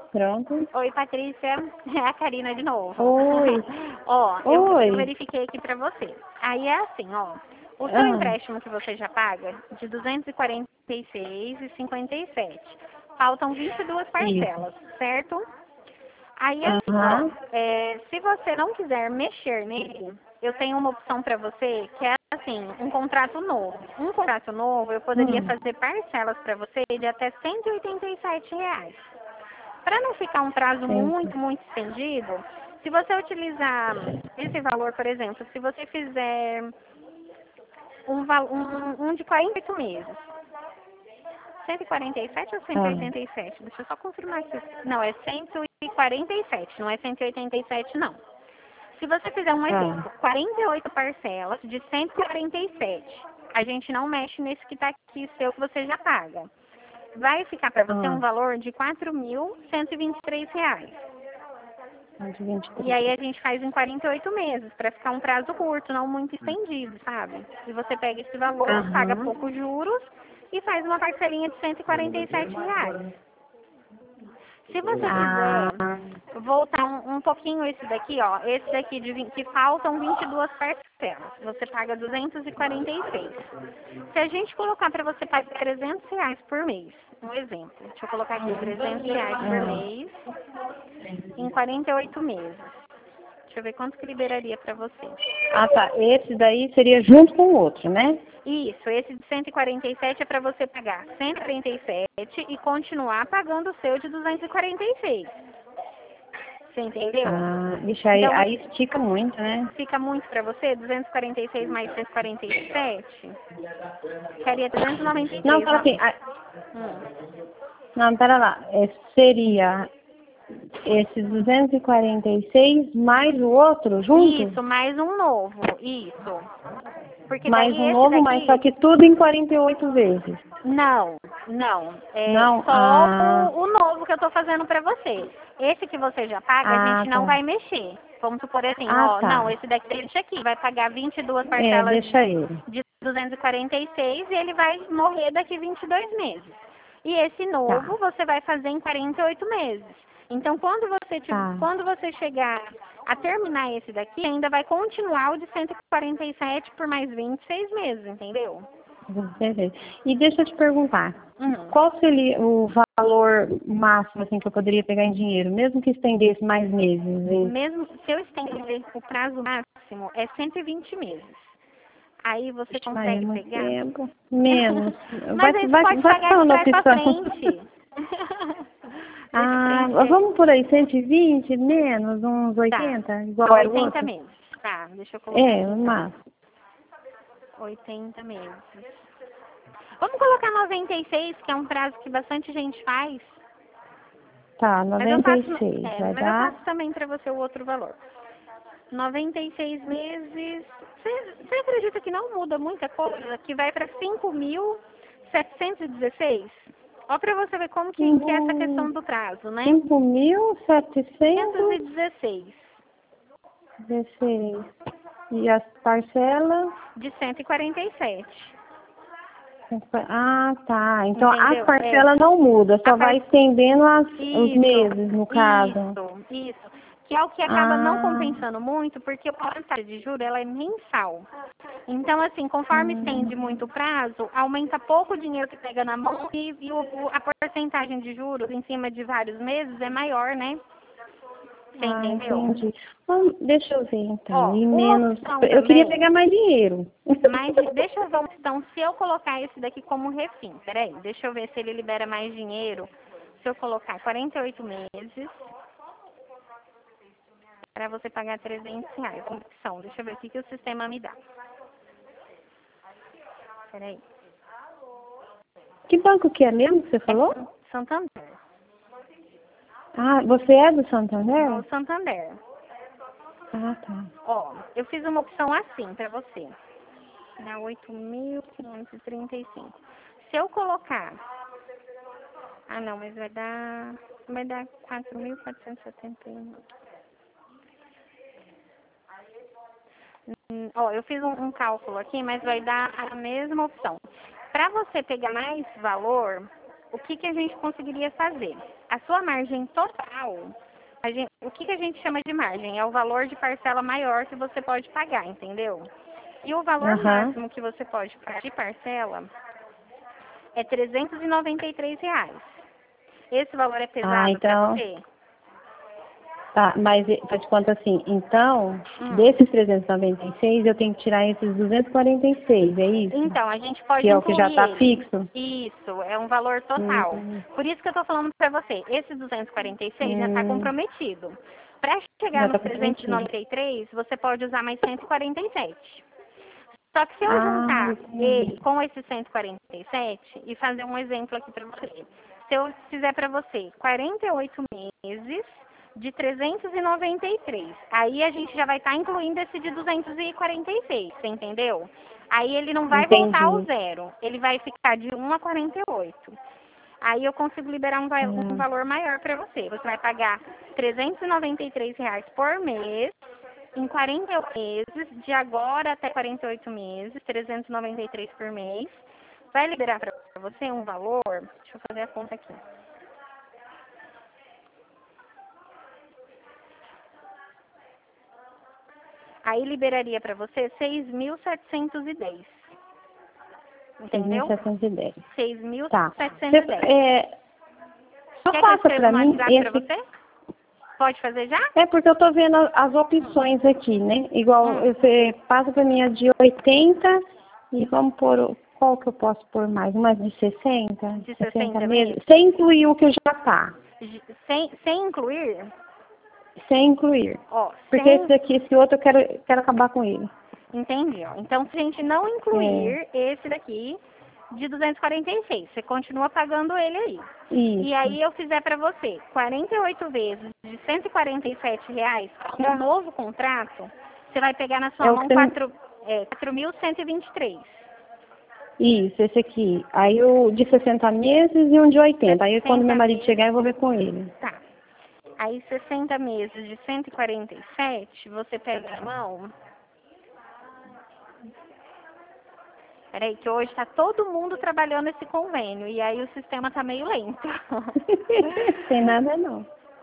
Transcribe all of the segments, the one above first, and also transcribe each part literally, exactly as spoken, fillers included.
Pronto. Oi, Patrícia. É a Karina de novo. Oi. Ó, eu, Oi. eu verifiquei aqui pra você. Aí é assim, ó. O seu Ah, empréstimo que você já paga, de duzentos e quarenta e seis reais e cinquenta e sete. Faltam vinte e duas isso. parcelas, certo? Aí assim, ó, Aham. é, se você não quiser mexer nele, eu tenho uma opção para você que é assim, um contrato novo. Um contrato novo eu poderia Hum. fazer parcelas para você de até cento e oitenta e sete reais. Para não ficar um prazo Entendi. muito, muito estendido, se você utilizar esse valor, por exemplo, se você fizer um, val- um, um de quarenta e oito meses, cento e quarenta e sete ou cento e Ah, oitenta e sete? Deixa eu só confirmar aqui. Não, é cento e quarenta e sete, não é cento e oitenta e sete, não. Se você fizer um ah, exemplo, quarenta e oito parcelas de cento e quarenta e sete, a gente não mexe nesse que está aqui seu que você já paga. Vai ficar para você um ah. valor de quatro mil cento e vinte e três reais. De vinte e E aí três. a gente faz em quarenta e oito meses, para ficar um prazo curto, não muito estendido, sabe? E você pega esse valor, paga Aham. poucos juros e faz uma parcelinha de cento e quarenta e sete reais. Se você Ah, quiser voltar um, um pouquinho esse daqui, ó, esse daqui de vinte, que faltam vinte e duas parcelas, você paga duzentos e quarenta e seis. Se a gente colocar para você pagar trezentos reais por mês, um exemplo, deixa eu colocar aqui trezentos reais por ah. mês em quarenta e oito meses. Deixa eu ver quanto que liberaria para você. Ah, tá. Esse daí seria junto com o outro, né? Isso, esse de cento e quarenta e sete é para você pagar cento e quarenta e sete e continuar pagando o seu de duzentos e quarenta e seis. Você entendeu? Ah, ixi, aí, Então, aí assim, estica muito, né? fica muito para você? duzentos e quarenta e seis mais cento e quarenta e sete? Ficaria trezentos e noventa e Não, três. fala Não. assim, ah, Hum. não, pera lá. É, seria esse duzentos e quarenta e seis mais o outro junto? Isso, mais um novo. Isso. Porque Mais daí um esse novo, mas só daqui. que tudo em quarenta e oito vezes. Não, não. É Não? só Ah, o, o novo que eu tô fazendo para você. Esse que você já paga, a ah, gente não tá. vai mexer. Vamos supor assim, Ah, ó, não, tá. esse daqui deixa aqui, vai pagar vinte e duas É, parcelas deixa ele. de duzentos e quarenta e seis e ele vai morrer daqui vinte e dois meses. E esse Tá, novo você vai fazer em quarenta e oito meses. Então, quando você, te- tá. quando você chegar a terminar esse daqui, ainda vai continuar o de cento e quarenta e sete por mais vinte e seis meses, entendeu? Beleza. E deixa eu te perguntar, Uhum. qual seria o valor máximo assim, que eu poderia pegar em dinheiro, mesmo que estendesse mais meses? Hein? Mesmo se eu estender o prazo máximo, é cento e vinte meses. Aí você Ixi, Maria, é consegue muito pegar. tempo. Menos. Mas Vai, aí você vai, pode vai pagar de falando a trás pra opção. frente. Deixa eu Ah, preencher. vamos por aí, cento e vinte, menos, uns Tá. oitenta, igual São era o oitenta outro? meses. Tá, deixa eu colocar É, aqui então. mas, oitenta meses. Vamos colocar noventa e seis, que é um prazo que bastante gente faz. tá, Mas eu noventa faço, e seis, é, vai mas eu dar, faço também pra você o outro valor. noventa e seis meses. Você você acredita que não muda muita coisa? Que vai para cinco mil setecentos e dezesseis? Ó, para você ver como que, que é essa questão hum, do prazo, né? cinco mil quinhentos e setecentos dezesseis e dezesseis. E as parcelas? de cento e quarenta e sete. Ah, tá. Então as Entendeu? É, parcelas não mudam, a só par... vai estendendo as, os Isso, meses, no caso. isso, isso. Que é o que acaba não Ah, compensando muito, porque a taxa de juros ela é mensal. Então, assim, conforme estende hum, muito o prazo, aumenta pouco o dinheiro que pega na mão e, e o, o- a porcentagem de juros em cima de vários meses é maior, né? Você ah, entendeu? entendi. Bom, deixa eu ver então. Ó, E uma menos. opção Eu queria também, pegar mais dinheiro. mas deixa eu ver uma opção, se eu colocar esse daqui como refim, peraí, deixa eu ver se ele libera mais dinheiro. Se eu colocar quarenta e oito meses, para você pagar trezentos reais, uma opção. Deixa eu ver o que, que o sistema me dá. Peraí. Que banco que é mesmo que você É falou? San- Santander. Ah, você é do Ó, Santander? Santander. Ah, tá. Ó, eu fiz uma opção assim para você. Na oito mil quinhentos e trinta e cinco. Se eu colocar... Ah, não, mas vai dar... Vai dar quatro mil quatrocentos e setenta e um. Hum, Ó, eu fiz um, um cálculo aqui, mas vai dar a mesma opção. Para você pegar mais valor, o que, que a gente conseguiria fazer? a sua margem total, a gente, o que, que a gente chama de margem? É o valor de parcela maior que você pode pagar, entendeu? E o valor Aham. máximo que você pode pagar de parcela é trezentos e noventa e três reais. Esse valor é pesado Ah, para então, você? tá, mas e- faz de conta assim, então, Hum. desses trezentos e noventa e seis eu tenho que tirar esses duzentos e quarenta e seis, é isso? Então, a gente pode Que é o que já incluir está ele. fixo? Isso, é um valor total. Hum, Por isso que eu estou falando para você, esse duzentos e quarenta e seis já está hum, comprometido. Para chegar já nos está trezentos e comprometido. noventa e três, você pode usar mais cento e quarenta e sete. Só que se eu Ah, juntar entendi. ele com esse cento e quarenta e sete e fazer um exemplo aqui para você. Se eu fizer para você quarenta e oito meses de trezentos e noventa e três, aí a gente já vai estar incluindo esse de duzentos e quarenta e seis, você entendeu? Aí ele não vai voltar ao Entendi. zero, ele vai ficar de um a quarenta e oito. Aí eu consigo liberar um, va- um Ah, valor maior para você. Você vai pagar trezentos e noventa e três reais por mês em quarenta e oito meses, de agora até quarenta e oito meses, trezentos e noventa e três por mês. Vai liberar para você um valor, deixa eu fazer a conta aqui. Aí liberaria para você seis mil setecentos e dez. Entendeu? seis mil setecentos e dez. seis mil Tá. setecentos Você, e dez. é, só Quer que eu passa escreva para no mim WhatsApp para esse. você? Pode fazer já? É porque eu tô vendo a- as opções aqui, né? Igual Hum. você passa para mim a de oitenta e vamos pôr. o- Qual que eu posso pôr mais? Uma de sessenta? De sessenta sessenta meses? meses? Sem incluir o que já tá. J- Sem, sem incluir? Sem incluir. Ó, Porque esse sem. daqui, esse outro, eu quero, quero acabar com ele. Entendi, ó. Então, se a gente não É, incluir esse daqui de duzentos e quarenta e seis, você continua pagando ele aí. E isso. aí eu fizer para você quarenta e oito vezes de cento e quarenta e sete reais, com um novo contrato, você vai pegar na sua É o que mão você me... quatro, é, quatro mil cento e vinte e três. Isso, esse aqui. Aí o de sessenta meses e um de oitenta. Aí quando meu sessenta marido meses. chegar, eu vou ver com ele. Tá. Aí sessenta meses de cento e quarenta e sete, você pega na mão. Peraí, que hoje está todo mundo trabalhando esse convênio e aí o sistema está meio lento. Tem nada não.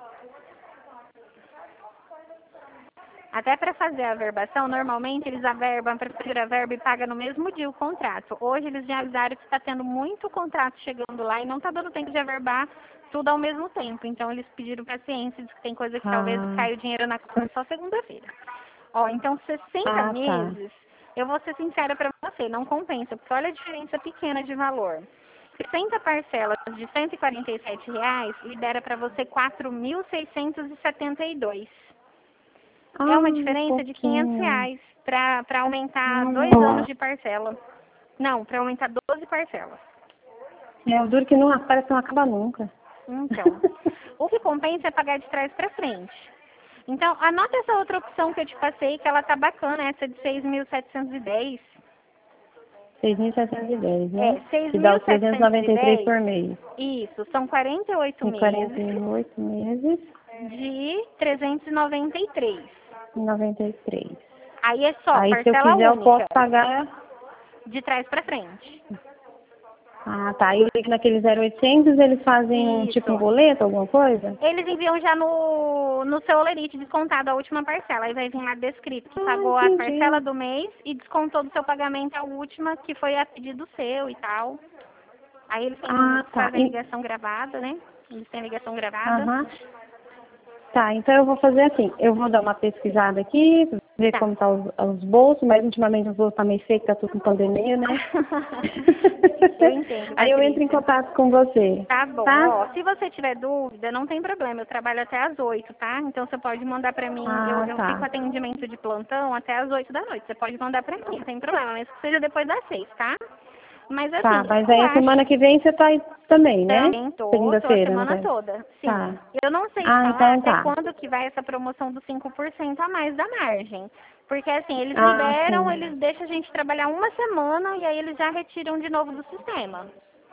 Até para fazer a averbação, normalmente eles averbam para fazer a verba e pagam no mesmo dia o contrato. Hoje eles já avisaram que está tendo muito contrato chegando lá e não está dando tempo de averbar tudo ao mesmo tempo. Então eles pediram paciência, diz que tem coisa que talvez Ah, caia o dinheiro na conta só segunda-feira. Ó, então sessenta ah tá. meses, eu vou ser sincera para você, não compensa, porque olha a diferença pequena de valor. sessenta parcelas de cento e quarenta e sete reais libera para você quatro mil seiscentos e setenta e dois. Ah, É uma um diferença de quinhentos pouquinho. reais para aumentar dois anos Nossa. de parcela. Não, para aumentar doze parcelas. É, o duro que não parece que não acaba nunca. Então, o que compensa é pagar de trás para frente. Então, anota essa outra opção que eu te passei, que ela tá bacana, essa de seis mil setecentos e dez. seis mil setecentos e dez, É, né? seis Que dá mil os trezentos e setecentos e noventa e três dez. por mês. Isso, são quarenta e oito Em quarenta meses e oito meses, de trezentos e noventa e três. noventa e três. Aí é só Aí se eu parcela quiser eu posso única, pagar. de trás para frente. Ah, tá. Aí eu ligo naquele zero oitocentos, eles fazem um tipo um Isso. boleto, alguma coisa? Eles enviam já no, no seu olerite descontado a última parcela. Aí vai vir lá descrito que Ah, pagou a parcela entendi. do mês e descontou do seu pagamento a última, que foi a pedido seu e tal. Aí eles têm- Ah, tá. fazem E- ligação gravada, né? Eles têm ligação gravada. Aham. Tá, então eu vou fazer assim, eu vou dar uma pesquisada aqui, ver Tá. como tá os, os bolsos, mas ultimamente os bolsos tá meio feio, tá tudo com pandemia, né? Eu entendo, Aí eu entro em Patrícia. contato com você, Tá bom, tá? ó, se você tiver dúvida, não tem problema, eu trabalho até às oito, tá? Então você pode mandar pra mim, eu, Ah, eu tá. fico atendimento de plantão até às oito da noite, você pode mandar pra mim, não tem problema, mesmo que seja depois das seis, tá? Mas Tá, assim, mas eu aí a acho semana que vem você tá aí também, né? também tô, tô a Segunda-feira, no semana caso. toda, sim. Tá. Eu não sei te Ah, falar então até tá. quando que vai essa promoção dos cinco por cento a mais da margem. Porque assim, eles Ah, liberam, sim. eles deixam a gente trabalhar uma semana e aí eles já retiram de novo do sistema.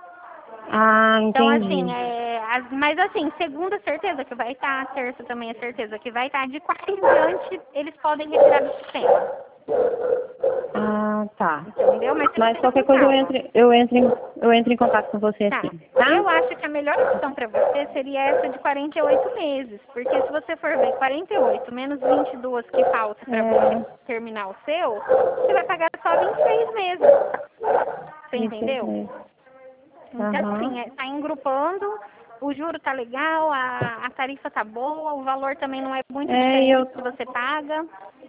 Ah, Então, assim, entendi. é, as- mas assim, segunda certeza que vai estar, terça também é certeza que vai estar, de quarta em diante eles podem retirar do sistema. Ah, tá. Entendeu? Mas, Mas qualquer coisa eu entro, eu, entro em, eu entro em contato com você tá. assim, tá? Eu acho que a melhor opção para você seria essa de quarenta e oito meses. Porque se você for ver quarenta e oito menos vinte e dois que falta para É, você terminar o seu, você vai pagar só vinte e seis meses. Você vinte e seis entendeu? meses. Então, Aham. assim, é, tá engrupando, o juro tá legal, a, a tarifa tá boa, o valor também não é muito É, e diferente eu, do que você paga.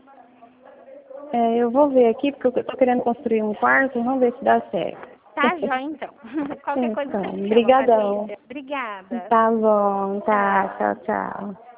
é, eu vou ver aqui, porque eu tô querendo construir um quarto, vamos ver se dá certo. Tá, jó, então. Qualquer coisa Então, você me chama, brigadão. Patrícia. Obrigada. Tá bom, tá, Tchau. tchau, tchau.